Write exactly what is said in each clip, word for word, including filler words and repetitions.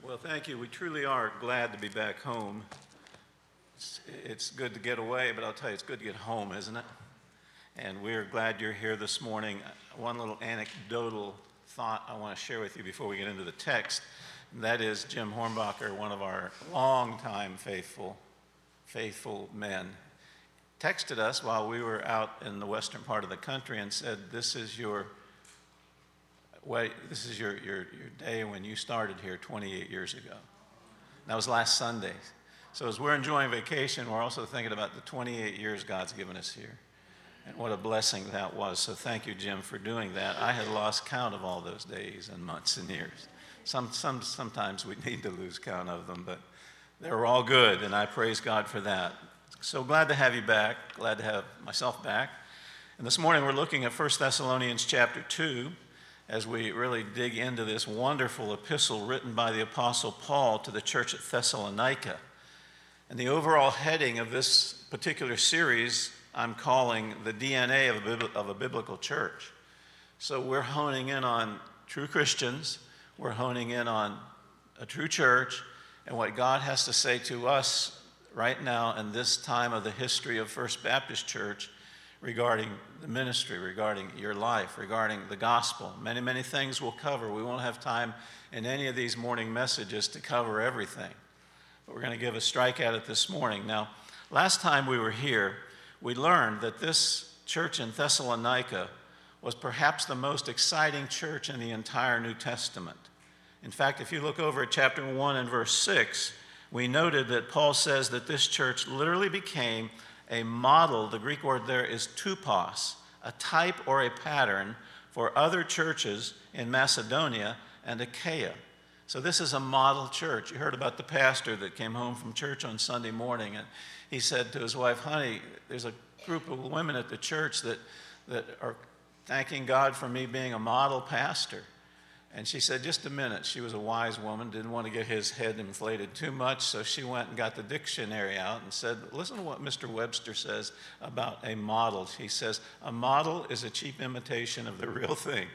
Well, thank you. We truly are glad to be back home. It's, it's good to get away, but I'll tell you, it's good to get home, isn't it? And we're glad you're here this morning. One little anecdotal thought I want to share with you before we get into the text, and that is Jim Hornbacher, one of our longtime faithful, faithful men, texted us while we were out in the western part of the country and said, this is your Wait, this is your, your, your day when you started here twenty-eight years ago. That was last Sunday. So as we're enjoying vacation, we're also thinking about the twenty-eight years God's given us here. And what a blessing that was. So thank you, Jim, for doing that. I had lost count of all those days and months and years. Some, some, sometimes we need to lose count of them, but they were all good, and I praise God for that. So glad to have you back. Glad to have myself back. And this morning we're looking at First Thessalonians chapter two. As we really dig into this wonderful epistle written by the Apostle Paul to the church at Thessalonica. And the overall heading of this particular series, I'm calling the D N A of a, of a biblical church. So we're honing in on true Christians, we're honing in on a true church, and what God has to say to us right now in this time of the history of First Baptist Church regarding the ministry, regarding your life, regarding the gospel. Many, many things we'll cover. We won't have time in any of these morning messages to cover everything. But we're going to give a strike at it this morning. Now, last time we were here, we learned that this church in Thessalonica was perhaps the most exciting church in the entire New Testament. In fact, if you look over at chapter one and verse six, we noted that Paul says that this church literally became a model. The Greek word there is tupos, a type or a pattern for other churches in Macedonia and Achaia. So this is a model church. You heard about the pastor that came home from church on Sunday morning, and he said to his wife, honey, there's a group of women at the church that, that are thanking God for me being a model pastor. And she said, just a minute. She was a wise woman, didn't want to get his head inflated too much, so she went and got the dictionary out and said, listen to what Mister Webster says about a model. He says, a model is a cheap imitation of the real thing.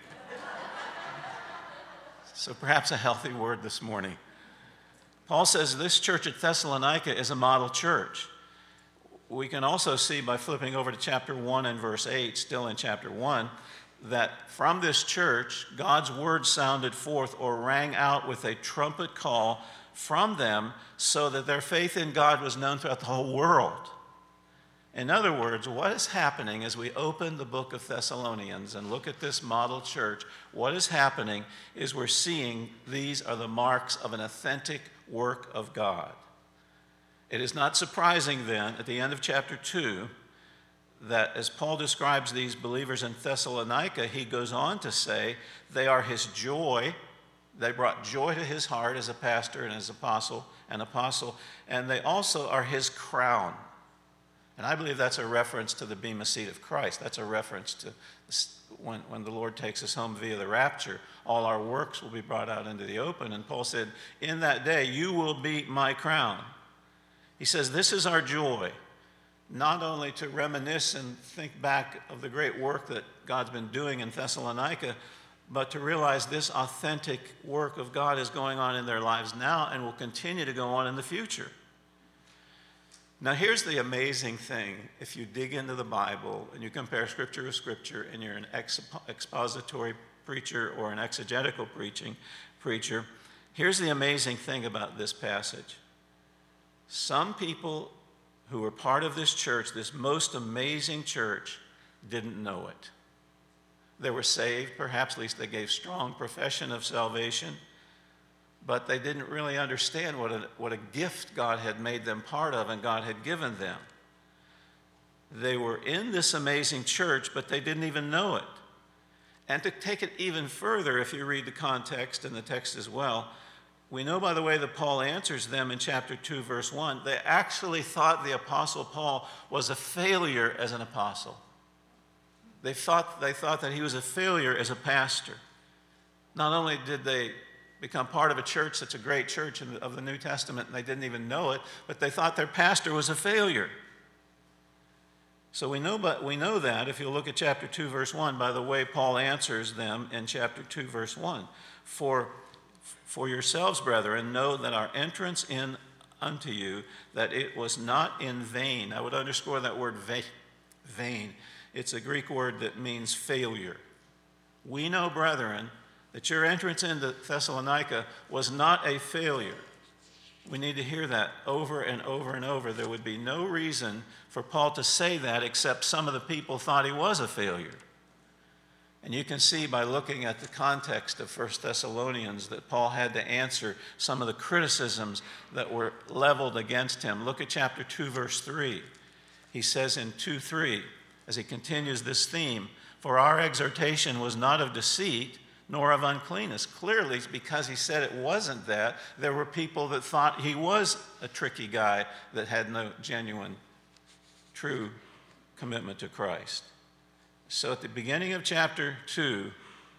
So perhaps a healthy word this morning. Paul says this church at Thessalonica is a model church. We can also see by flipping over to chapter one and verse eight, still in chapter one, that from this church, God's word sounded forth or rang out with a trumpet call from them so that their faith in God was known throughout the whole world. In other words, what is happening as we open the book of Thessalonians and look at this model church, what is happening is we're seeing these are the marks of an authentic work of God. It is not surprising then, at the end of chapter two, that as Paul describes these believers in Thessalonica, he goes on to say they are his joy. They brought joy to his heart as a pastor and as apostle, an apostle, and they also are his crown. And I believe that's a reference to the bema seat of Christ. That's a reference to when, when the Lord takes us home via the rapture, all our works will be brought out into the open. And Paul said, in that day, you will be my crown. He says, this is our joy. Not only to reminisce and think back of the great work that God's been doing in Thessalonica, but to realize this authentic work of God is going on in their lives now and will continue to go on in the future. Now, here's the amazing thing. If you dig into the Bible and you compare Scripture with Scripture and you're an expository preacher or an exegetical preaching preacher, here's the amazing thing about this passage. Some people who were part of this church, this most amazing church, didn't know it. They were saved, perhaps, at least they gave strong profession of salvation, but they didn't really understand what a, what a gift God had made them part of and God had given them. They were in this amazing church, but they didn't even know it. And to take it even further, if you read the context and the text as well, we know by the way that Paul answers them in chapter two, verse one, they actually thought the Apostle Paul was a failure as an apostle. They thought, they thought that he was a failure as a pastor. Not only did they become part of a church that's a great church in the, of the New Testament, and they didn't even know it, but they thought their pastor was a failure. So we know, but we know that if you look at chapter two, verse one, by the way Paul answers them in chapter two, verse one. For For yourselves, brethren, know that our entrance in unto you, that it was not in vain. I would underscore that word vain. It's a Greek word that means failure. We know, brethren, that your entrance into Thessalonica was not a failure. We need to hear that over and over and over. There would be no reason for Paul to say that except some of the people thought he was a failure. And you can see by looking at the context of First Thessalonians that Paul had to answer some of the criticisms that were leveled against him. Look at chapter two, verse three. He says in two three, as he continues this theme, for our exhortation was not of deceit, nor of uncleanness. Clearly, because he said it wasn't that, there were people that thought he was a tricky guy that had no genuine, true commitment to Christ. So at the beginning of chapter two,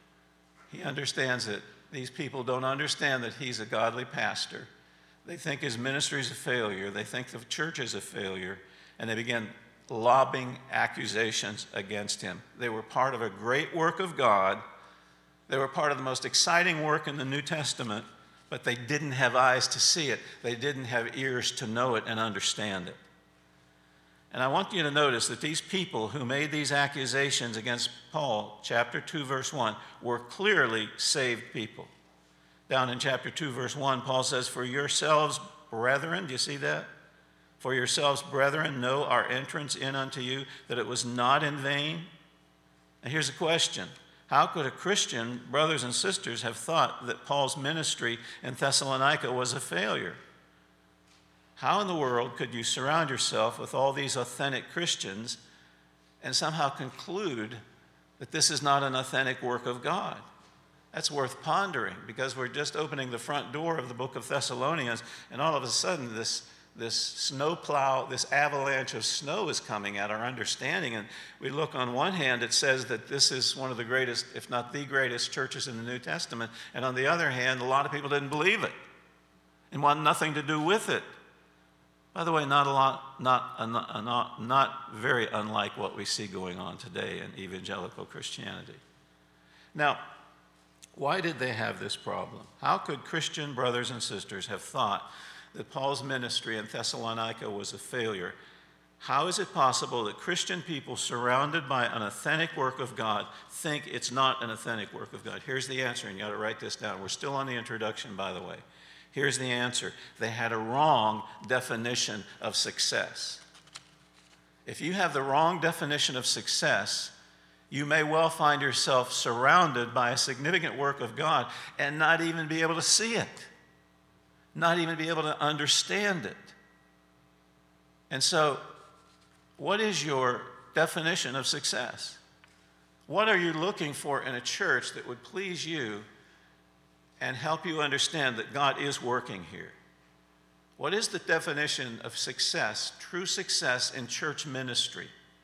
he understands that these people don't understand that he's a godly pastor. They think his ministry is a failure. They think the church is a failure. And they begin lobbing accusations against him. They were part of a great work of God. They were part of the most exciting work in the New Testament, but they didn't have eyes to see it. They didn't have ears to know it and understand it. And I want you to notice that these people who made these accusations against Paul, chapter two, verse one, were clearly saved people. Down in chapter two, verse one, Paul says, for yourselves, brethren, do you see that? For yourselves, brethren, know our entrance in unto you, that it was not in vain. And here's a question. How could a Christian, brothers and sisters, have thought that Paul's ministry in Thessalonica was a failure? How in the world could you surround yourself with all these authentic Christians and somehow conclude that this is not an authentic work of God? That's worth pondering, because we're just opening the front door of the book of Thessalonians, and all of a sudden this, this snow plow, this avalanche of snow is coming at our understanding. And we look, on one hand, it says that this is one of the greatest, if not the greatest, churches in the New Testament. And on the other hand, a lot of people didn't believe it and want nothing to do with it. By the way, not a lot, not, not, not very unlike what we see going on today in evangelical Christianity. Now, why did they have this problem? How could Christian brothers and sisters have thought that Paul's ministry in Thessalonica was a failure? How is it possible that Christian people surrounded by an authentic work of God think it's not an authentic work of God? Here's the answer, and you got to write this down. We're still on the introduction, by the way. Here's the answer. They had a wrong definition of success. If you have the wrong definition of success, you may well find yourself surrounded by a significant work of God and not even be able to see it, not even be able to understand it. And so, what is your definition of success? What are you looking for in a church that would please you and help you understand that God is working here? What is the definition of success, true success in church ministry?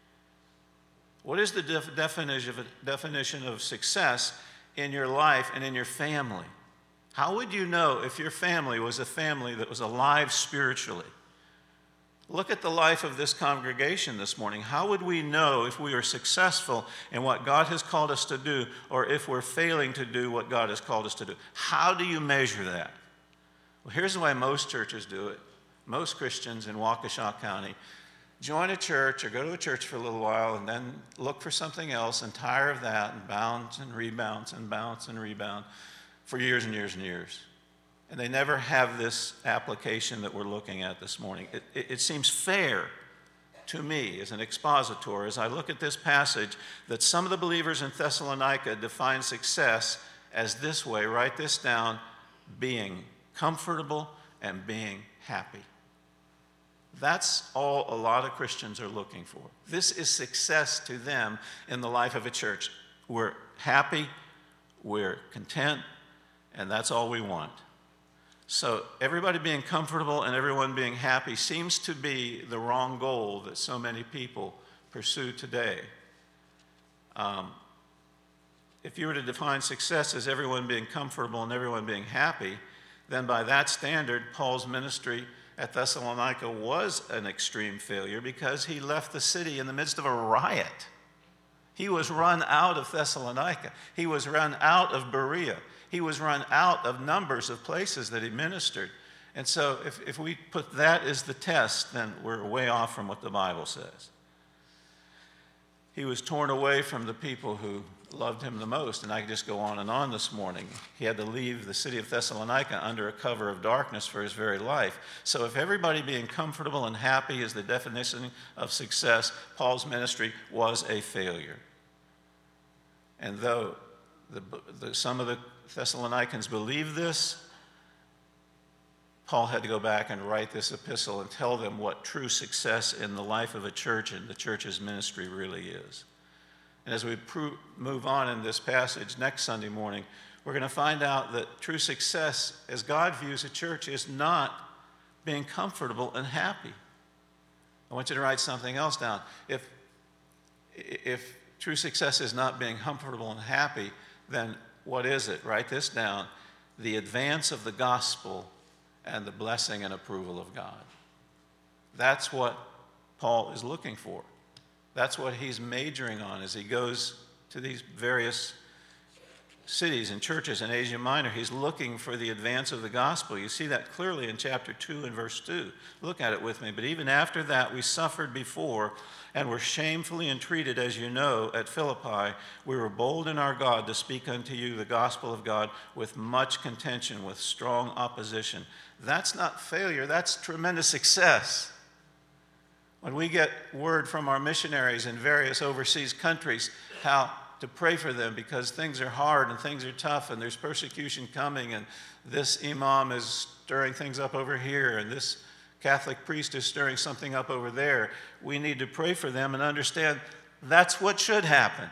What is the def- definition, of, definition of success in your life and in your family? How would you know if your family was a family that was alive spiritually? Look at the life of this congregation this morning. How would we know if we are successful in what God has called us to do, or if we're failing to do what God has called us to do? How do you measure that? Well, here's the way most churches do it. Most Christians in Waukesha County join a church or go to a church for a little while and then look for something else and tire of that and bounce and rebounds and bounce and rebound for years and years and years. And they never have this application that we're looking at this morning. It, it, it seems fair to me as an expositor, as I look at this passage, that some of the believers in Thessalonica define success as this way. Write this down: being comfortable and being happy. That's all a lot of Christians are looking for. This is success to them in the life of a church. We're happy, we're content, and that's all we want. So everybody being comfortable and everyone being happy seems to be the wrong goal that so many people pursue today. Um, if you were to define success as everyone being comfortable and everyone being happy, then by that standard, Paul's ministry at Thessalonica was an extreme failure, because he left the city in the midst of a riot. He was run out of Thessalonica. He was run out of Berea. He was run out of numbers of places that he ministered. And so if, if we put that as the test, then we're way off from what the Bible says. He was torn away from the people who loved him the most. And I could just go on and on this morning. He had to leave the city of Thessalonica under a cover of darkness for his very life. So if everybody being comfortable and happy is the definition of success, Paul's ministry was a failure. And though the, the, some of the Thessalonians believed this, Paul had to go back and write this epistle and tell them what true success in the life of a church and the church's ministry really is. And as we pro- move on in this passage next Sunday morning, we're going to find out that true success, as God views a church, is not being comfortable and happy. I want you to write something else down. If, if true success is not being comfortable and happy, then what is it? Write this down. The advance of the gospel and the blessing and approval of God. That's what Paul is looking for. That's what he's majoring on as he goes to these various cities and churches in Asia Minor. He's looking for the advance of the gospel. You see that clearly in chapter two and verse two. Look at it with me. But even after that, we suffered before and were shamefully entreated, as you know, at Philippi. We were bold in our God to speak unto you the gospel of God with much contention, with strong opposition. That's not failure, that's tremendous success. When we get word from our missionaries in various overseas countries how to pray for them because things are hard and things are tough and there's persecution coming and this imam is stirring things up over here and this Catholic priest is stirring something up over there, we need to pray for them and understand that's what should happen.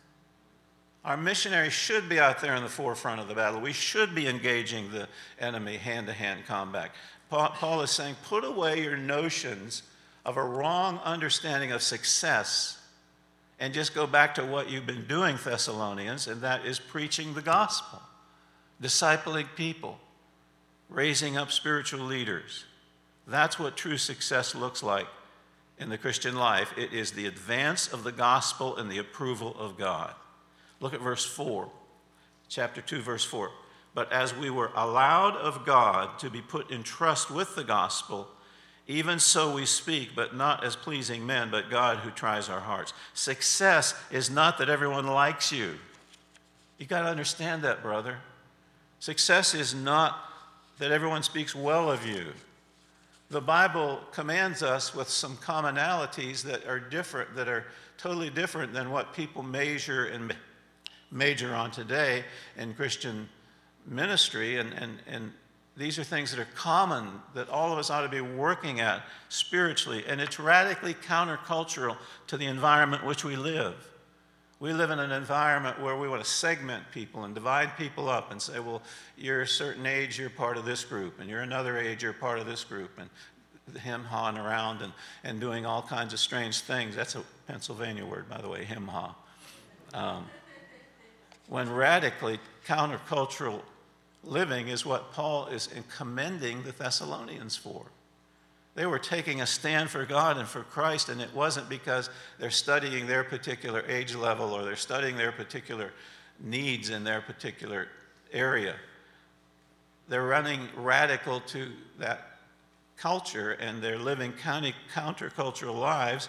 Our missionaries should be out there in the forefront of the battle. We should be engaging the enemy hand-to-hand combat. Paul is saying, put away your notions of a wrong understanding of success and just go back to what you've been doing, Thessalonians, and that is preaching the gospel, discipling people, raising up spiritual leaders. That's what true success looks like in the Christian life. It is the advance of the gospel and the approval of God. Look at verse four, chapter two, verse four. But as we were allowed of God to be put in trust with the gospel, even so we speak, but not as pleasing men, but God who tries our hearts. Success is not that everyone likes you. You got to understand that, brother. Success is not that everyone speaks well of you. The Bible commands us with some commonalities that are different, that are totally different than what people measure and major on today in Christian ministry. And, and, and these are things that are common that all of us ought to be working at spiritually. And it's radically countercultural to the environment in which we live. We live in an environment where we want to segment people and divide people up and say, well, you're a certain age, you're part of this group, and you're another age, you're part of this group, and him-hawing around and, and doing all kinds of strange things. That's a Pennsylvania word, by the way, him-haw. Um, when radically countercultural living is what Paul is commending the Thessalonians for. They were taking a stand for God and for Christ, and it wasn't because they're studying their particular age level or they're studying their particular needs in their particular area. They're running radical to that culture, and they're living countercultural lives,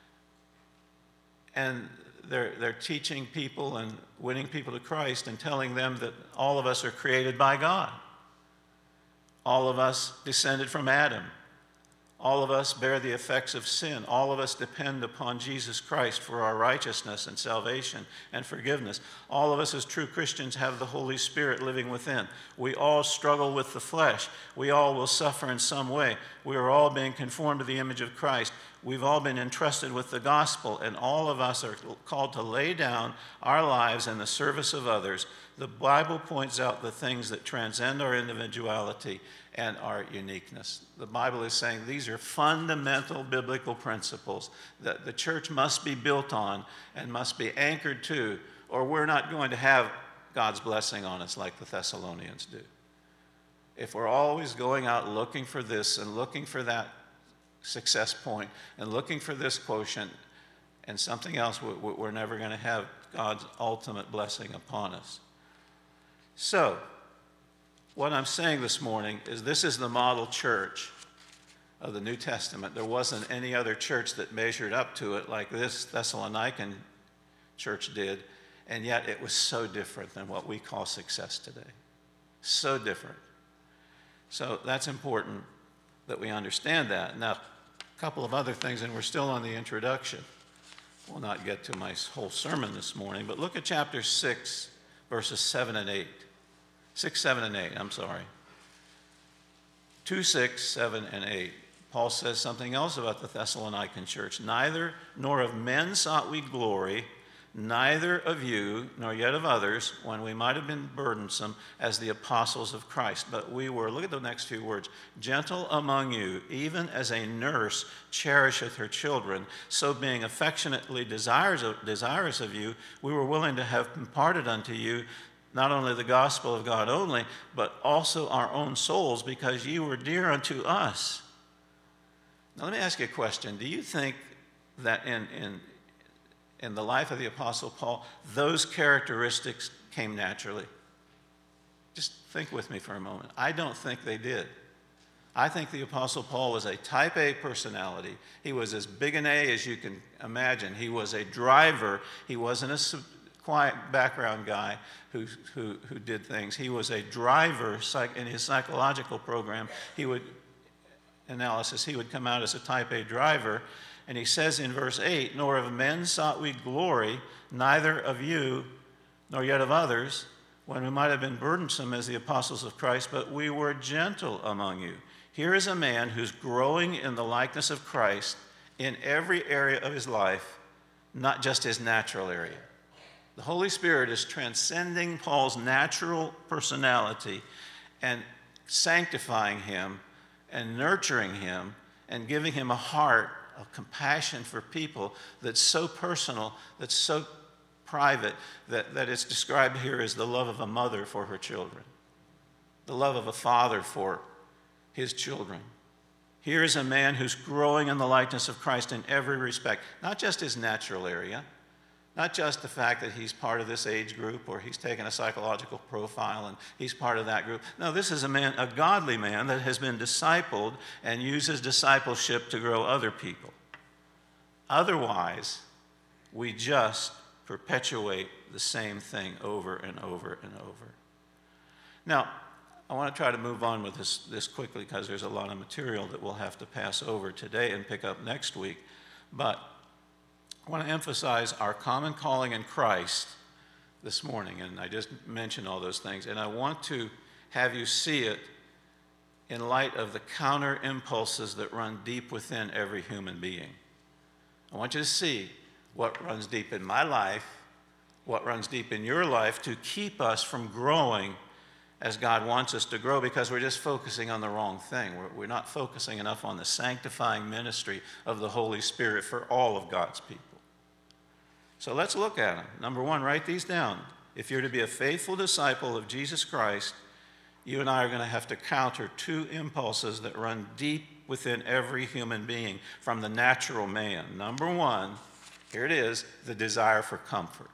and they're, they're teaching people and winning people to Christ and telling them that all of us are created by God. All of us descended from Adam. All of us bear the effects of sin. All of us depend upon Jesus Christ for our righteousness and salvation and forgiveness. All of us as true Christians have the Holy Spirit living within. We all struggle with the flesh. We all will suffer in some way. We are all being conformed to the image of Christ. We've all been entrusted with the gospel, and all of us are called to lay down our lives in the service of others. The Bible points out the things that transcend our individuality and our uniqueness. The Bible is saying these are fundamental biblical principles that the church must be built on and must be anchored to, or we're not going to have God's blessing on us like the Thessalonians do. If we're always going out looking for this and looking for that success point and looking for this quotient and something else, we're never going to have God's ultimate blessing upon us. So, what I'm saying this morning is this is the model church of the New Testament. There wasn't any other church that measured up to it like this Thessalonican church did, and yet it was so different than what we call success today. So different. So that's important that we understand that. Now, a couple of other things, and we're still on the introduction. We'll not get to my whole sermon this morning, but look at chapter six, verses seven and eight. six, seven, and eight, I'm sorry. two, six, seven, and eight. Paul says something else about the Thessalonican church. Neither nor of men sought we glory, neither of you, nor yet of others, when we might have been burdensome as the apostles of Christ. But we were, look at the next few words, gentle among you, even as a nurse cherisheth her children, so being affectionately desirous of, desirous of you, we were willing to have imparted unto you not only the gospel of God only, but also our own souls, because ye were dear unto us. Now let me ask you a question. Do you think that in, in in the life of the Apostle Paul, those characteristics came naturally? Just think with me for a moment. I don't think they did. I think the Apostle Paul was a type A personality. He was as big an A as you can imagine. He was a driver. He wasn't a quiet background guy who, who, who did things. He was a driver in his psychological program. He would, analysis, he would come out as a type A driver. And he says in verse eight, nor of men sought we glory, neither of you, nor yet of others, when we might have been burdensome as the apostles of Christ, but we were gentle among you. Here is a man who's growing in the likeness of Christ in every area of his life, not just his natural area. The Holy Spirit is transcending Paul's natural personality and sanctifying him and nurturing him and giving him a heart of compassion for people that's so personal, that's so private, that, that it's described here as the love of a mother for her children, the love of a father for his children. Here is a man who's growing in the likeness of Christ in every respect, not just his natural area, not just the fact that he's part of this age group or he's taken a psychological profile and he's part of that group. No, this is a man, a godly man that has been discipled and uses discipleship to grow other people. Otherwise, we just perpetuate the same thing over and over and over. Now, I want to try to move on with this, this quickly because there's a lot of material that we'll have to pass over today and pick up next week. But I want to emphasize our common calling in Christ this morning, and I just mentioned all those things, and I want to have you see it in light of the counter impulses that run deep within every human being. I want you to see what runs deep in my life, what runs deep in your life to keep us from growing as God wants us to grow, because we're just focusing on the wrong thing. We're, we're not focusing enough on the sanctifying ministry of the Holy Spirit for all of God's people. So let's look at them. Number one, write these down. If you're to be a faithful disciple of Jesus Christ, you and I are going to have to counter two impulses that run deep within every human being from the natural man. Number one, here it is, the desire for comfort.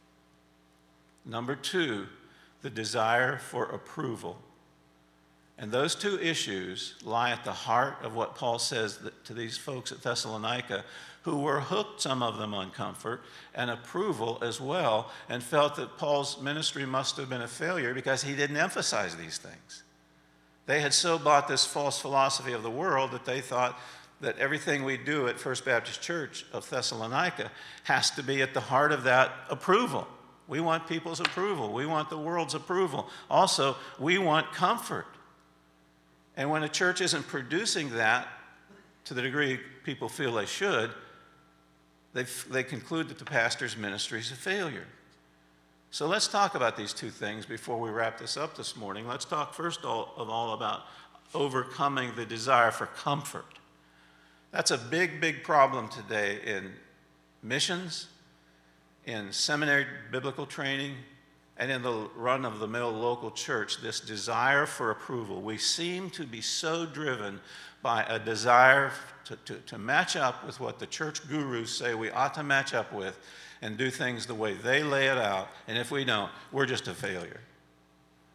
Number two, the desire for approval. And those two issues lie at the heart of what Paul says to these folks at Thessalonica, who were hooked, some of them, on comfort and approval as well, and felt that Paul's ministry must have been a failure because he didn't emphasize these things. They had so bought this false philosophy of the world that they thought that everything we do at First Baptist Church of Thessalonica has to be at the heart of that approval. We want people's approval. We want the world's approval. Also, we want comfort. And when a church isn't producing that to the degree people feel they should, they, they conclude that the pastor's ministry is a failure. So let's talk about these two things before we wrap this up this morning. Let's talk first of all about overcoming the desire for comfort. That's a big, big problem today in missions, in seminary biblical training, and in the run-of-the-mill local church, this desire for approval. We seem to be so driven by a desire to, to, to match up with what the church gurus say we ought to match up with and do things the way they lay it out. And if we don't, we're just a failure.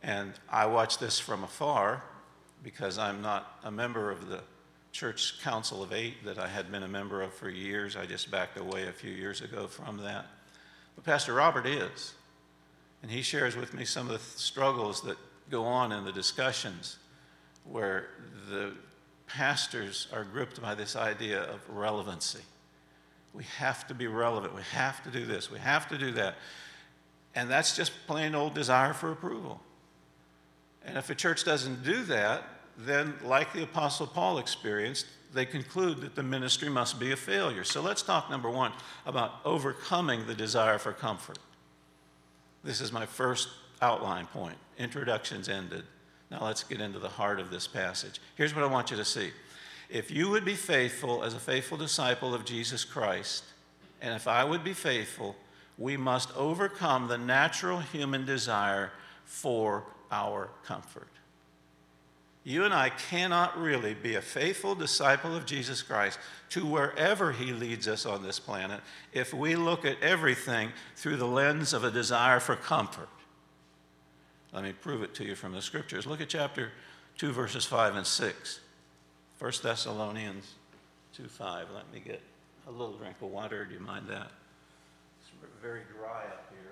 And I watch this from afar because I'm not a member of the Church Council of Eight that I had been a member of for years. I just backed away a few years ago from that. But Pastor Robert is. And he shares with me some of the struggles that go on in the discussions where the pastors are gripped by this idea of relevancy. We have to be relevant. We have to do this. We have to do that. And that's just plain old desire for approval. And if a church doesn't do that, then like the Apostle Paul experienced, they conclude that the ministry must be a failure. So let's talk, number one, about overcoming the desire for comfort. This is my first outline point. Introductions ended. Now let's get into the heart of this passage. Here's what I want you to see. If you would be faithful as a faithful disciple of Jesus Christ, and if I would be faithful, we must overcome the natural human desire for our comfort. You and I cannot really be a faithful disciple of Jesus Christ to wherever he leads us on this planet if we look at everything through the lens of a desire for comfort. Let me prove it to you from the scriptures. Look at chapter two, verses five and six. First Thessalonians two five. Let me get a little drink of water. Do you mind that? It's very dry up here.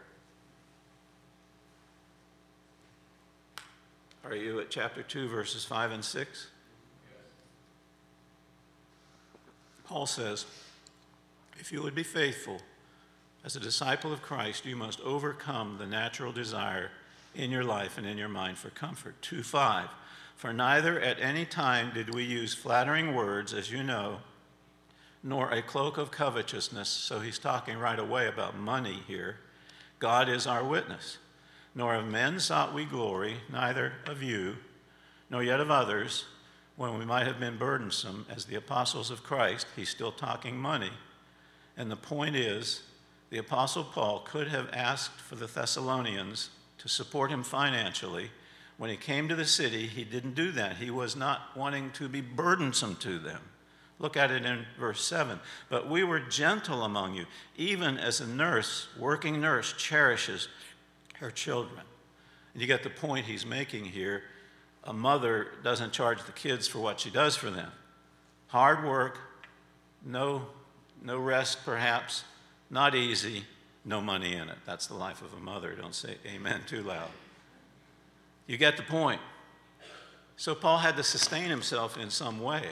Are you at chapter two, verses five and six? Yes. Paul says, if you would be faithful as a disciple of Christ, you must overcome the natural desire in your life and in your mind for comfort. two five, for neither at any time did we use flattering words, as you know, nor a cloak of covetousness. So he's talking right away about money here. God is our witness. Nor of men sought we glory, neither of you, nor yet of others, when we might have been burdensome as the apostles of Christ. He's still talking money. And the point is, the apostle Paul could have asked for the Thessalonians to support him financially. When he came to the city, he didn't do that. He was not wanting to be burdensome to them. Look at it in verse seven. But we were gentle among you, even as a nurse, working nurse, cherishes her children. And you get the point he's making here. A mother doesn't charge the kids for what she does for them. Hard work, no, no rest perhaps, not easy, no money in it. That's the life of a mother. Don't say amen too loud. You get the point. So Paul had to sustain himself in some way.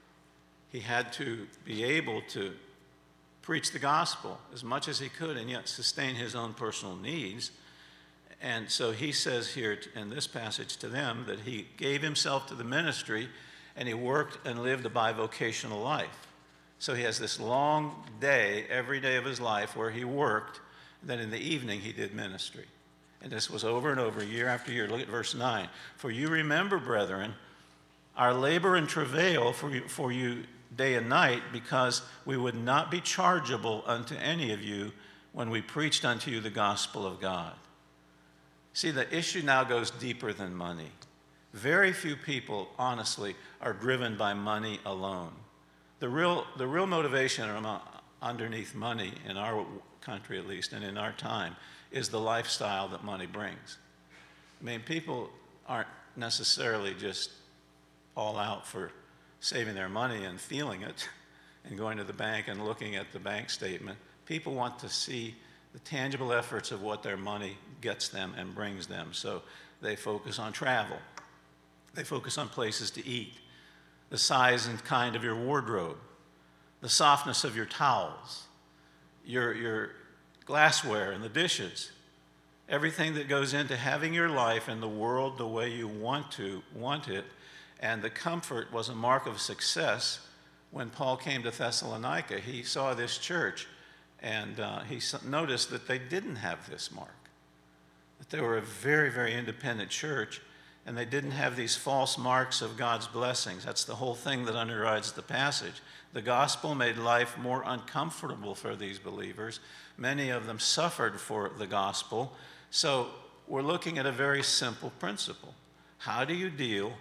He had to be able to preach the gospel as much as he could and yet sustain his own personal needs. And so he says here in this passage to them that he gave himself to the ministry and he worked and lived a bivocational life. So he has this long day, every day of his life, where he worked, and then in the evening he did ministry. And this was over and over, year after year. Look at verse nine. For you remember, brethren, our labor and travail for you, for you day and night, because we would not be chargeable unto any of you when we preached unto you the gospel of God. See, the issue now goes deeper than money. Very few people, honestly, are driven by money alone. The real, the real motivation underneath money, in our country at least, and in our time, is the lifestyle that money brings. I mean, people aren't necessarily just all out for saving their money and feeling it and going to the bank and looking at the bank statement. People want to see the tangible efforts of what their money gets them and brings them. So they focus on travel. They focus on places to eat, the size and kind of your wardrobe, the softness of your towels, your, your glassware and the dishes, everything that goes into having your life in the world the way you want to want it. And the comfort was a mark of success. When Paul came to Thessalonica, he saw this church and uh, he noticed that they didn't have this mark, that they were a very, very independent church, and they didn't have these false marks of God's blessings. That's the whole thing that underrides the passage. The gospel made life more uncomfortable for these believers. Many of them suffered for the gospel. So we're looking at a very simple principle. How do you deal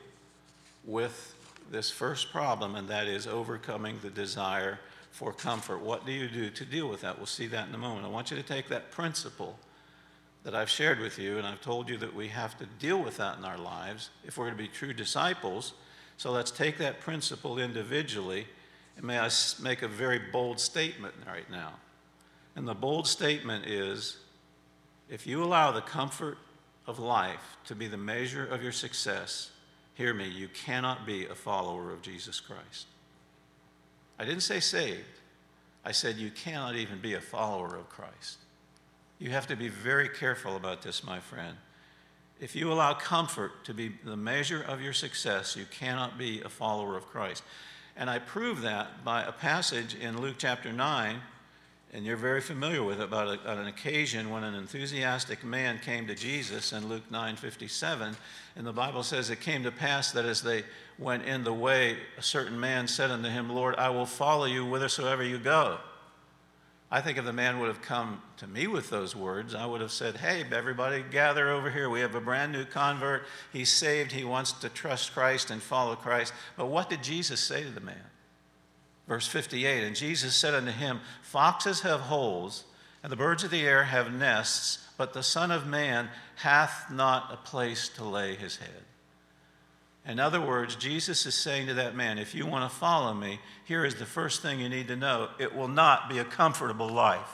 with this first problem, and that is overcoming the desire for comfort? What do you do to deal with that? We'll see that in a moment. I want you to take that principle that I've shared with you, and I've told you that we have to deal with that in our lives if we're going to be true disciples. So let's take that principle individually, and may I make a very bold statement right now. And the bold statement is, if you allow the comfort of life to be the measure of your success, hear me, you cannot be a follower of Jesus Christ. I didn't say saved. I said you cannot even be a follower of Christ. You have to be very careful about this, my friend. If you allow comfort to be the measure of your success, you cannot be a follower of Christ. And I prove that by a passage in Luke chapter nine, and you're very familiar with it, about a, on an occasion when an enthusiastic man came to Jesus in Luke nine fifty-seven, and the Bible says it came to pass that as they went in the way, a certain man said unto him, Lord, I will follow you whithersoever you go. I think if the man would have come to me with those words, I would have said, hey, everybody gather over here. We have a brand new convert. He's saved. He wants to trust Christ and follow Christ. But what did Jesus say to the man? Verse fifty-eight, and Jesus said unto him, foxes have holes, and the birds of the air have nests, but the Son of Man hath not a place to lay his head. In other words, Jesus is saying to that man, if you want to follow me, here is the first thing you need to know. It will not be a comfortable life.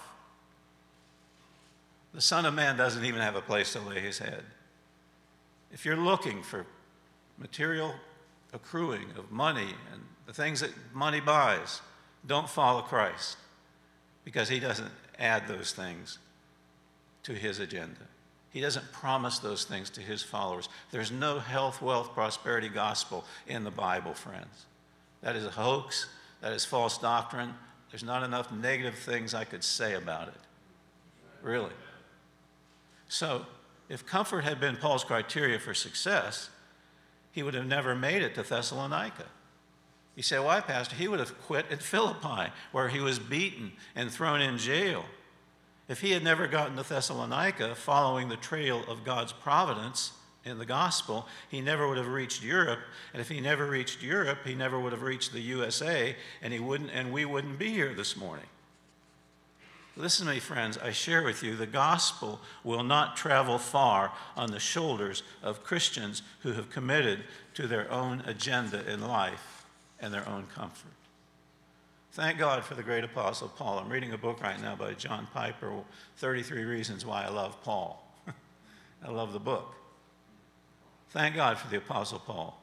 The Son of Man doesn't even have a place to lay his head. If you're looking for material accruing of money and the things that money buys, don't follow Christ, because he doesn't add those things to his agenda. He doesn't promise those things to his followers. There's no health, wealth, prosperity gospel in the Bible, friends. That is a hoax. That is false doctrine. There's not enough negative things I could say about it. Really. So, if comfort had been Paul's criteria for success, he would have never made it to Thessalonica. You say, why, Pastor? He would have quit at Philippi, where he was beaten and thrown in jail. If he had never gotten to Thessalonica following the trail of God's providence in the gospel, he never would have reached Europe. And if he never reached Europe, he never would have reached the U S A, and he wouldn't, and we wouldn't be here this morning. Listen to me, friends. I share with you, the gospel will not travel far on the shoulders of Christians who have committed to their own agenda in life and their own comfort. Thank God for the great apostle Paul. I'm reading a book right now by John Piper, thirty-three Reasons Why I Love Paul. I love the book. Thank God for the apostle Paul.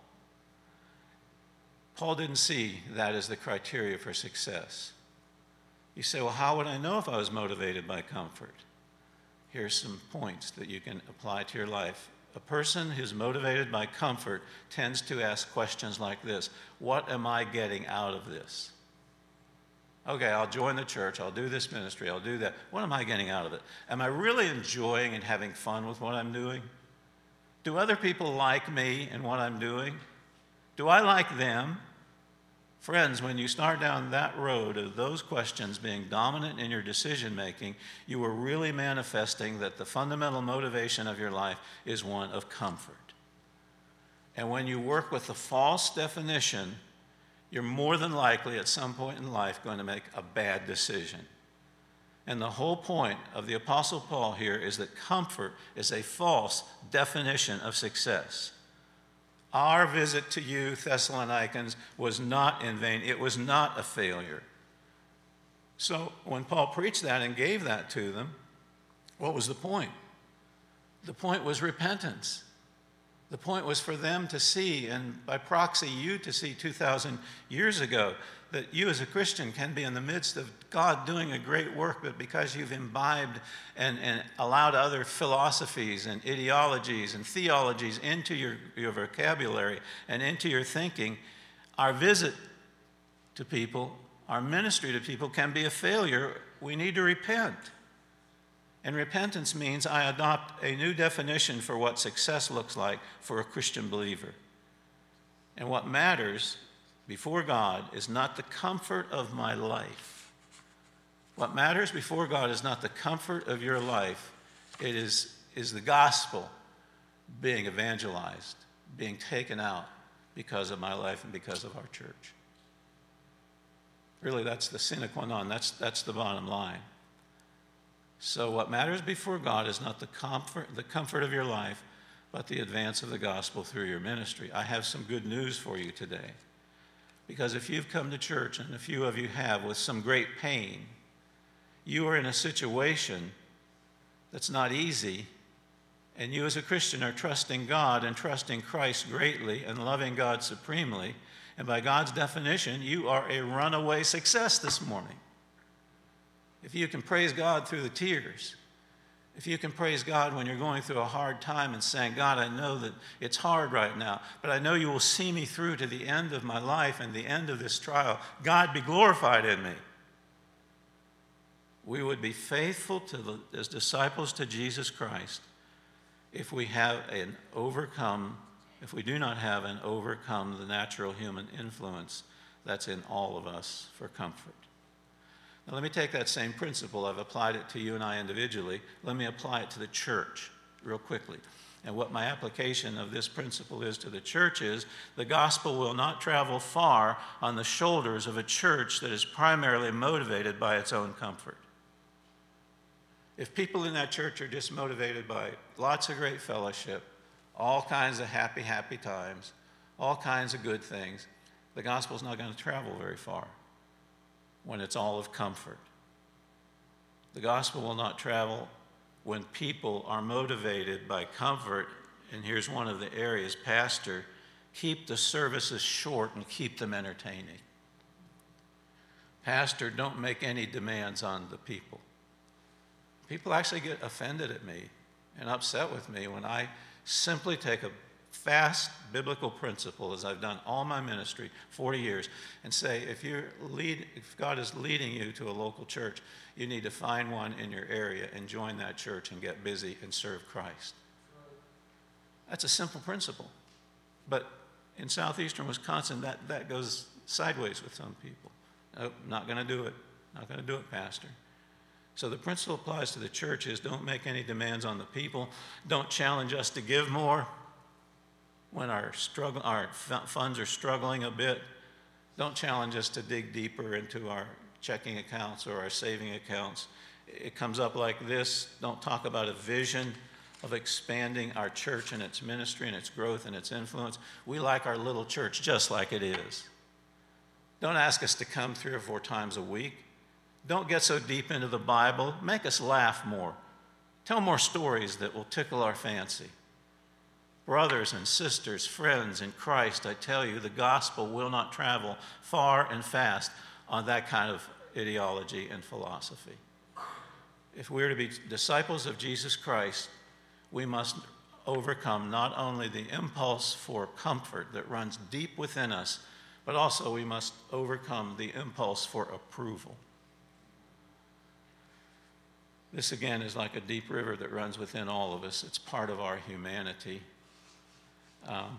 Paul didn't see that as the criteria for success. You say, well, how would I know if I was motivated by comfort? Here's some points that you can apply to your life. A person who's motivated by comfort tends to ask questions like this: what am I getting out of this? Okay, I'll join the church, I'll do this ministry, I'll do that. What am I getting out of it? Am I really enjoying and having fun with what I'm doing? Do other people like me and what I'm doing? Do I like them? Friends, when you start down that road of those questions being dominant in your decision making, you are really manifesting that the fundamental motivation of your life is one of comfort. And when you work with the false definition, you're more than likely at some point in life going to make a bad decision. And the whole point of the Apostle Paul here is that comfort is a false definition of success. Our visit to you, Thessalonians, was not in vain. It was not a failure. So when Paul preached that and gave that to them, what was the point? The point was repentance. The point was for them to see, and by proxy you to see two thousand years ago, that you as a Christian can be in the midst of God doing a great work, but because you've imbibed and, and allowed other philosophies and ideologies and theologies into your, your vocabulary and into your thinking, our visit to people, our ministry to people can be a failure. We need to repent. And repentance means I adopt a new definition for what success looks like for a Christian believer. And what matters before God is not the comfort of my life. What matters before God is not the comfort of your life. It is, is the gospel being evangelized, being taken out because of my life and because of our church. Really, that's the sine qua non. That's, that's the bottom line. So what matters before God is not the comfort, the comfort of your life, but the advance of the gospel through your ministry. I have some good news for you today. Because if you've come to church, and a few of you have, with some great pain, you are in a situation that's not easy, and you as a Christian are trusting God and trusting Christ greatly and loving God supremely, and by God's definition, you are a runaway success this morning. If you can praise God through the tears, if you can praise God when you're going through a hard time and saying, God, I know that it's hard right now, but I know you will see me through to the end of my life and the end of this trial. God, be glorified in me. We would be faithful to the, as disciples to Jesus Christ if we have an overcome, if we do not have an overcome the natural human influence that's in all of us for comfort. Now, let me take that same principle. I've applied it to you and I individually. Let me apply it to the church real quickly. And what my application of this principle is to the church is the gospel will not travel far on the shoulders of a church that is primarily motivated by its own comfort. If people in that church are just motivated by lots of great fellowship, all kinds of happy, happy times, all kinds of good things, the gospel's not going to travel very far when it's all of comfort. The gospel will not travel when people are motivated by comfort. And here's one of the areas, Pastor, keep the services short and keep them entertaining. Pastor, don't make any demands on the people. People actually get offended at me and upset with me when I simply take a fast biblical principle, as I've done all my ministry, forty years, and say, if you're lead, if God is leading you to a local church, you need to find one in your area and join that church and get busy and serve Christ. That's a simple principle. But in southeastern Wisconsin, that, that goes sideways with some people. Nope, not going to do it. Not going to do it, Pastor. So the principle applies to the church is don't make any demands on the people. Don't challenge us to give more when our struggle, our funds are struggling a bit. Don't challenge us to dig deeper into our checking accounts or our saving accounts. It comes up like this. Don't talk about a vision of expanding our church and its ministry and its growth and its influence. We like our little church just like it is. Don't ask us to come three or four times a week. Don't get so deep into the Bible. Make us laugh more. Tell more stories that will tickle our fancy. Brothers and sisters, friends in Christ, I tell you, the gospel will not travel far and fast on that kind of ideology and philosophy. If we're to be disciples of Jesus Christ, we must overcome not only the impulse for comfort that runs deep within us, but also we must overcome the impulse for approval. This, again, is like a deep river that runs within all of us. It's part of our humanity. Um,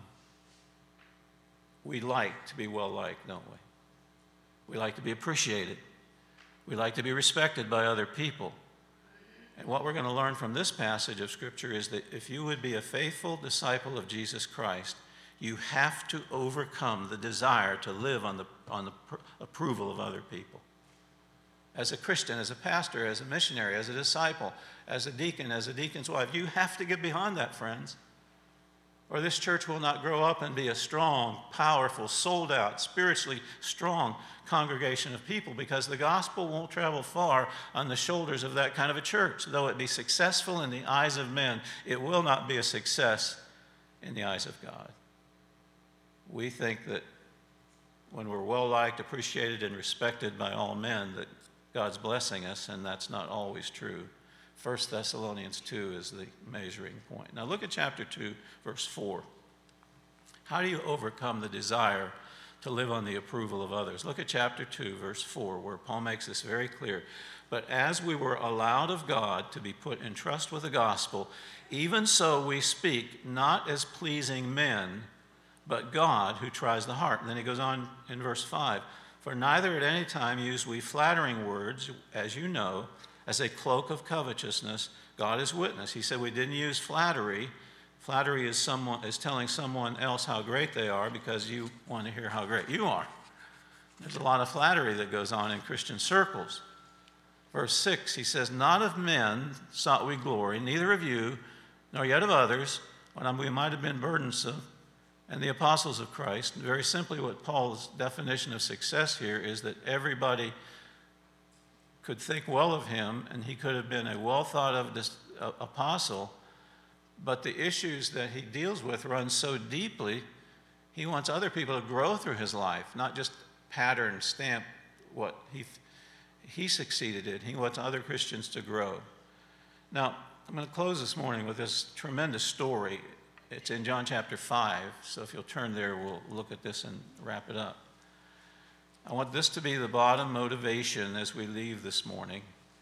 we like to be well-liked, don't we? We like to be appreciated. We like to be respected by other people. And what we're going to learn from this passage of Scripture is that if you would be a faithful disciple of Jesus Christ, you have to overcome the desire to live on the, on the pr- approval of other people. As a Christian, as a pastor, as a missionary, as a disciple, as a deacon, as a deacon's wife, you have to get behind that, friends. Or this church will not grow up and be a strong, powerful, sold-out, spiritually strong congregation of people, because the gospel won't travel far on the shoulders of that kind of a church. Though it be successful in the eyes of men, it will not be a success in the eyes of God. We think that when we're well-liked, appreciated, and respected by all men, that God's blessing us, and that's not always true. First Thessalonians two is the measuring point. Now look at chapter two, verse four. How do you overcome the desire to live on the approval of others? Look at chapter two, verse four, where Paul makes this very clear. But as we were allowed of God to be put in trust with the gospel, even so we speak, not as pleasing men, but God who tries the heart. And then he goes on in verse five. For neither at any time use we flattering words, as you know, as a cloak of covetousness. God is witness. He said we didn't use flattery. Flattery is someone is telling someone else how great they are because you want to hear how great you are. There's a lot of flattery that goes on in Christian circles. Verse six, he says, not of men sought we glory, neither of you, nor yet of others, when we might have been burdensome, and the apostles of Christ. Very simply, what Paul's definition of success here is that everybody could think well of him, and he could have been a well thought of dis- uh, apostle, but the issues that he deals with run so deeply, he wants other people to grow through his life, not just pattern stamp what he he succeeded in. He wants other Christians to grow. Now, I'm going to close this morning with this tremendous story. It's in John chapter five, so if you'll turn there, we'll look at this and wrap it up. I want this to be the bottom motivation as we leave this morning.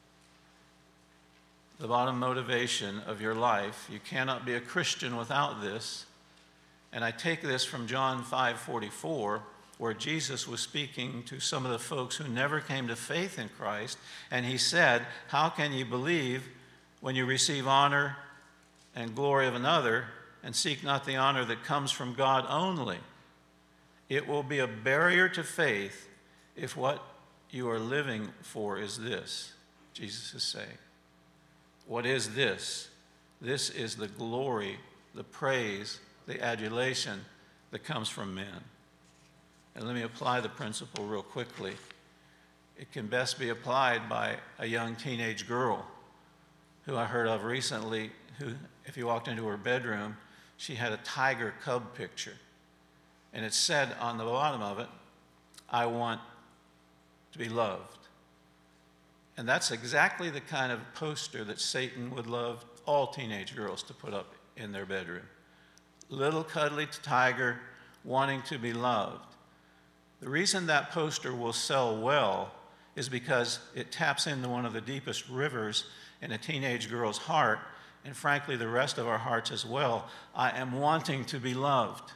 The bottom motivation of your life. You cannot be a Christian without this. And I take this from John five forty-four, where Jesus was speaking to some of the folks who never came to faith in Christ. And he said, how can you believe when you receive honor and glory of another and seek not the honor that comes from God only? It will be a barrier to faith if what you are living for is this, Jesus is saying. What is this? This is the glory, the praise, the adulation that comes from men. And let me apply the principle real quickly. It can best be applied by a young teenage girl who I heard of recently, who, if you walked into her bedroom, she had a tiger cub picture. And it said on the bottom of it, I want to be loved. And that's exactly the kind of poster that Satan would love all teenage girls to put up in their bedroom. Little cuddly tiger wanting to be loved. The reason that poster will sell well is because it taps into one of the deepest rivers in a teenage girl's heart, and frankly, the rest of our hearts as well. I am wanting to be loved.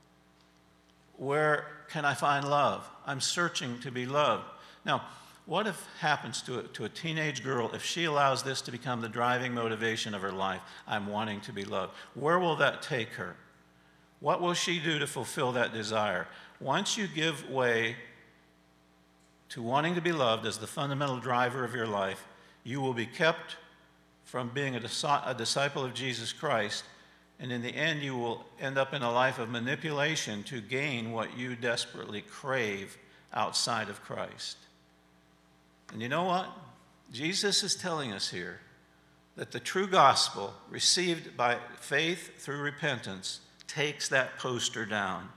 Where can I find love? I'm searching to be loved. Now, what if happens to a, to a teenage girl if she allows this to become the driving motivation of her life? I'm wanting to be loved. Where will that take her? What will she do to fulfill that desire? Once you give way to wanting to be loved as the fundamental driver of your life, you will be kept from being a, dis- a disciple of Jesus Christ, and in the end you will end up in a life of manipulation to gain what you desperately crave outside of Christ. And you know what? Jesus is telling us here that the true gospel, received by faith through repentance, takes that poster down.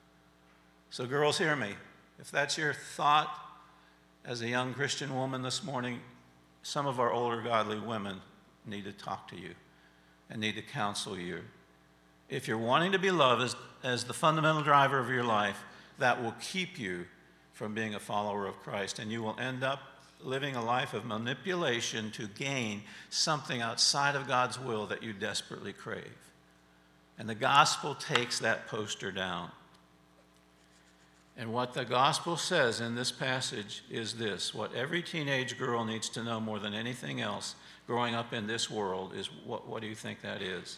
So girls, hear me. If that's your thought as a young Christian woman this morning, some of our older godly women need to talk to you and need to counsel you. If you're wanting to be loved as, as the fundamental driver of your life, that will keep you from being a follower of Christ, and you will end up living a life of manipulation to gain something outside of God's will that you desperately crave. And the gospel takes that poster down. And what the gospel says in this passage is this: what every teenage girl needs to know more than anything else growing up in this world is, what, what do you think that is?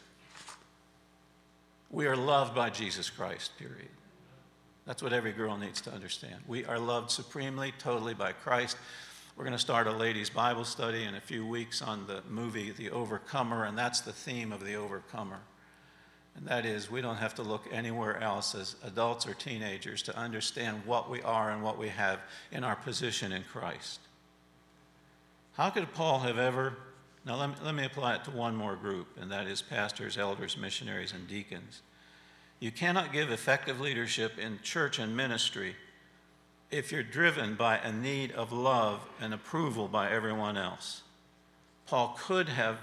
We are loved by Jesus Christ, period. That's what every girl needs to understand. We are loved supremely, totally by Christ. We're going to start a ladies' Bible study in a few weeks on the movie The Overcomer, and that's the theme of The Overcomer. And that is, we don't have to look anywhere else as adults or teenagers to understand what we are and what we have in our position in Christ. How could Paul have ever, now let me, let me apply it to one more group, and that is pastors, elders, missionaries, and deacons. You cannot give effective leadership in church and ministry if you're driven by a need of love and approval by everyone else. Paul could have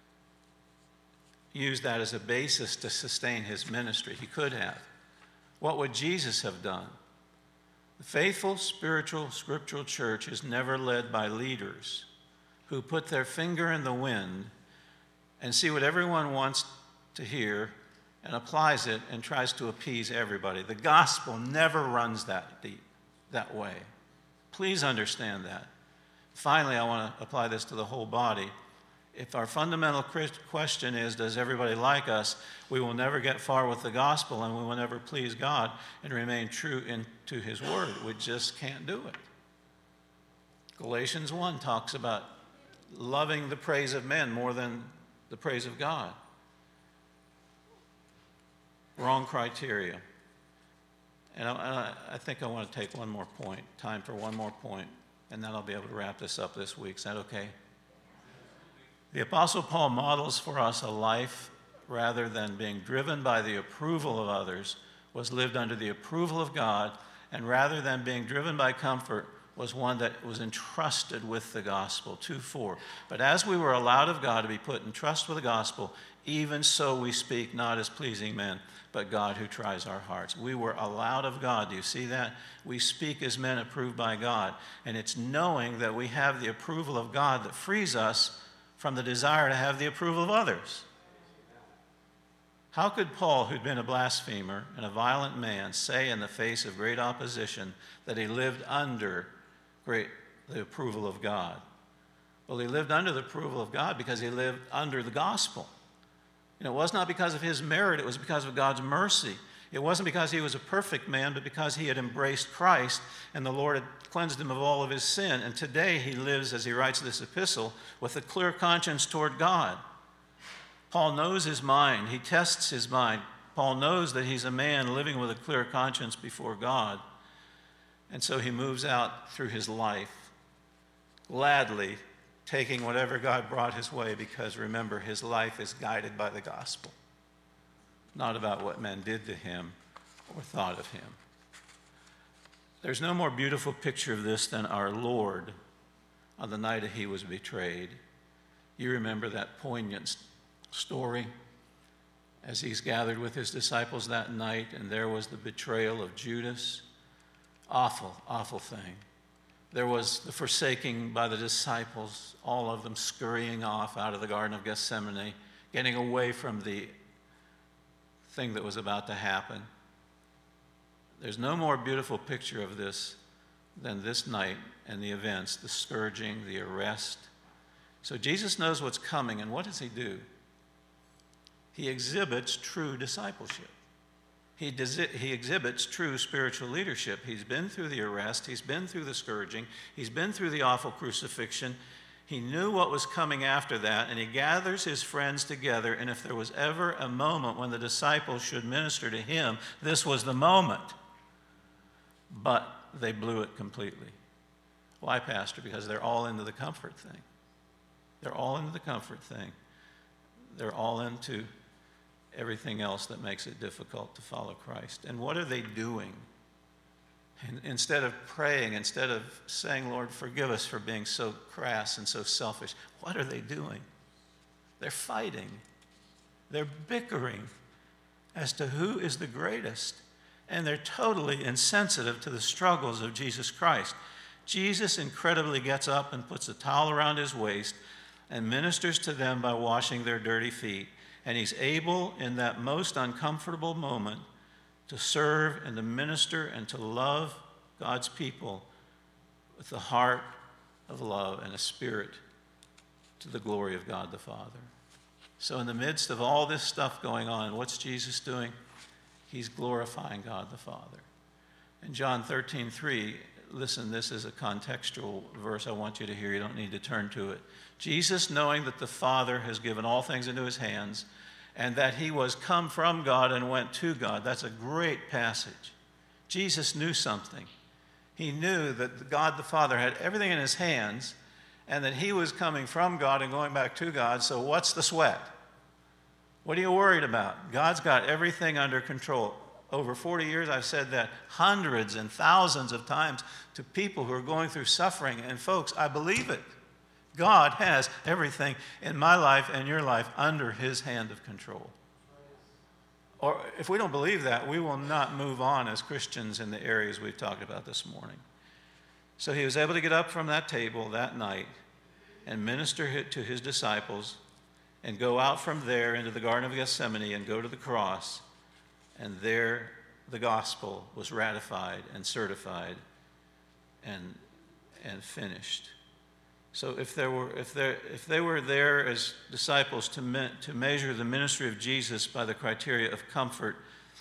used that as a basis to sustain his ministry. He could have. What would Jesus have done? The faithful, spiritual, scriptural church is never led by leaders who put their finger in the wind and see what everyone wants to hear and applies it and tries to appease everybody. The gospel never runs that deep, that way. Please understand that. Finally, I want to apply this to the whole body. If our fundamental question is, does everybody like us, we will never get far with the gospel, and we will never please God and remain true in, to his word. We just can't do it. Galatians one talks about loving the praise of men more than the praise of God. Wrong criteria. And I, I think I want to take one more point, time for one more point, and then I'll be able to wrap this up this week. Is that okay? The Apostle Paul models for us a life rather than being driven by the approval of others, was lived under the approval of God, and rather than being driven by comfort, was one that was entrusted with the gospel. two four. But as we were allowed of God to be put in trust with the gospel, even so we speak not as pleasing men, but God who tries our hearts. We were allowed of God. Do you see that? We speak as men approved by God. And it's knowing that we have the approval of God that frees us from the desire to have the approval of others. How could Paul, who'd been a blasphemer and a violent man, say in the face of great opposition that he lived under great the approval of God? Well, he lived under the approval of God because he lived under the gospel. And it was not because of his merit, it was because of God's mercy. It wasn't because he was a perfect man, but because he had embraced Christ and the Lord had cleansed him of all of his sin. And today he lives, as he writes this epistle, with a clear conscience toward God. Paul knows his mind. He tests his mind. Paul knows that he's a man living with a clear conscience before God. And so he moves out through his life, gladly taking whatever God brought his way, because remember, his life is guided by the gospel, not about what men did to him or thought of him. There's no more beautiful picture of this than our Lord on the night he was betrayed. You remember that poignant story as he's gathered with his disciples that night, and there was the betrayal of Judas. Awful, awful thing. There was the forsaking by the disciples, all of them scurrying off out of the Garden of Gethsemane, getting away from the thing that was about to happen. There's no more beautiful picture of this than this night and the events, the scourging, the arrest. So Jesus knows what's coming, and what does he do? He exhibits true discipleship. He, does it, he exhibits true spiritual leadership. He's been through the arrest. He's been through the scourging. He's been through the awful crucifixion. He knew what was coming after that, and he gathers his friends together, and if there was ever a moment when the disciples should minister to him, this was the moment. But they blew it completely. Why, Pastor? Because they're all into the comfort thing. They're all into the comfort thing. They're all into everything else that makes it difficult to follow Christ. And what are they doing? And instead of praying, instead of saying, Lord, forgive us for being so crass and so selfish, what are they doing? They're fighting. They're bickering as to who is the greatest. And they're totally insensitive to the struggles of Jesus Christ. Jesus incredibly gets up and puts a towel around his waist and ministers to them by washing their dirty feet. And he's able, in that most uncomfortable moment, to serve and to minister and to love God's people with the heart of love and a spirit to the glory of God the Father. So in the midst of all this stuff going on, what's Jesus doing? He's glorifying God the Father. In John thirteen three, listen, this is a contextual verse I want you to hear. You don't need to turn to it. Jesus, knowing that the Father has given all things into his hands and that he was come from God and went to God. That's a great passage. Jesus knew something. He knew that God the Father had everything in his hands and that he was coming from God and going back to God. So what's the sweat? What are you worried about? God's got everything under control. Over forty years, I've said that hundreds and thousands of times to people who are going through suffering. And folks, I believe it. God has everything in my life and your life under his hand of control. Or if we don't believe that, we will not move on as Christians in the areas we've talked about this morning. So he was able to get up from that table that night and minister to his disciples and go out from there into the Garden of Gethsemane and go to the cross. And there the gospel was ratified and certified and, and finished. So if there were, if there, if they were there as disciples to, me, to measure the ministry of Jesus by the criteria of comfort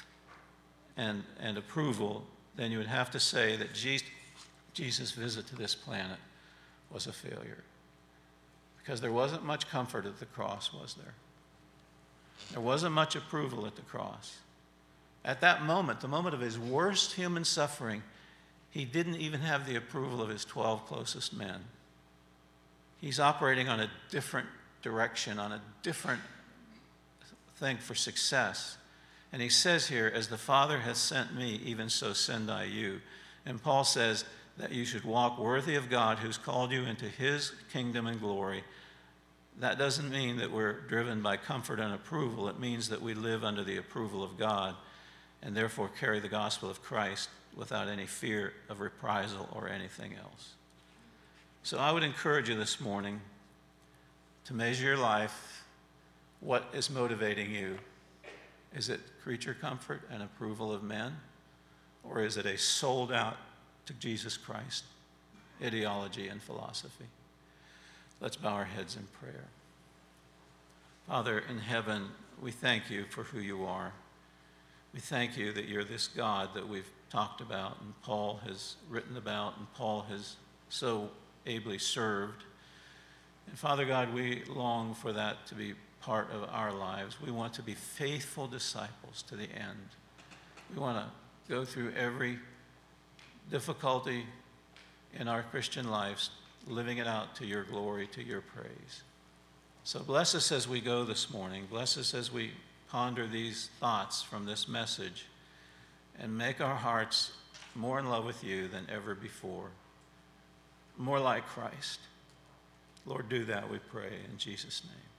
and, and approval, then you would have to say that Jesus, Jesus' visit to this planet was a failure. Because there wasn't much comfort at the cross, was there? There wasn't much approval at the cross. At that moment, the moment of his worst human suffering, he didn't even have the approval of his twelve closest men. He's operating on a different direction, on a different thing for success. And he says here, as the Father has sent me, even so send I you. And Paul says that you should walk worthy of God who's called you into his kingdom and glory. That doesn't mean that we're driven by comfort and approval. It means that we live under the approval of God and therefore carry the gospel of Christ without any fear of reprisal or anything else. So I would encourage you this morning to measure your life. What is motivating you? Is it creature comfort and approval of men? Or is it a sold out to Jesus Christ ideology and philosophy? Let's bow our heads in prayer. Father in heaven, we thank you for who you are. We thank you that you're this God that we've talked about and Paul has written about and Paul has so ably served. And Father God, we long for that to be part of our lives. We want to be faithful disciples to the end. We want to go through every difficulty in our Christian lives, living it out to your glory, to your praise. So bless us as we go this morning. Bless us as we ponder these thoughts from this message and make our hearts more in love with you than ever before, more like Christ. Lord, do that, we pray, in Jesus' name.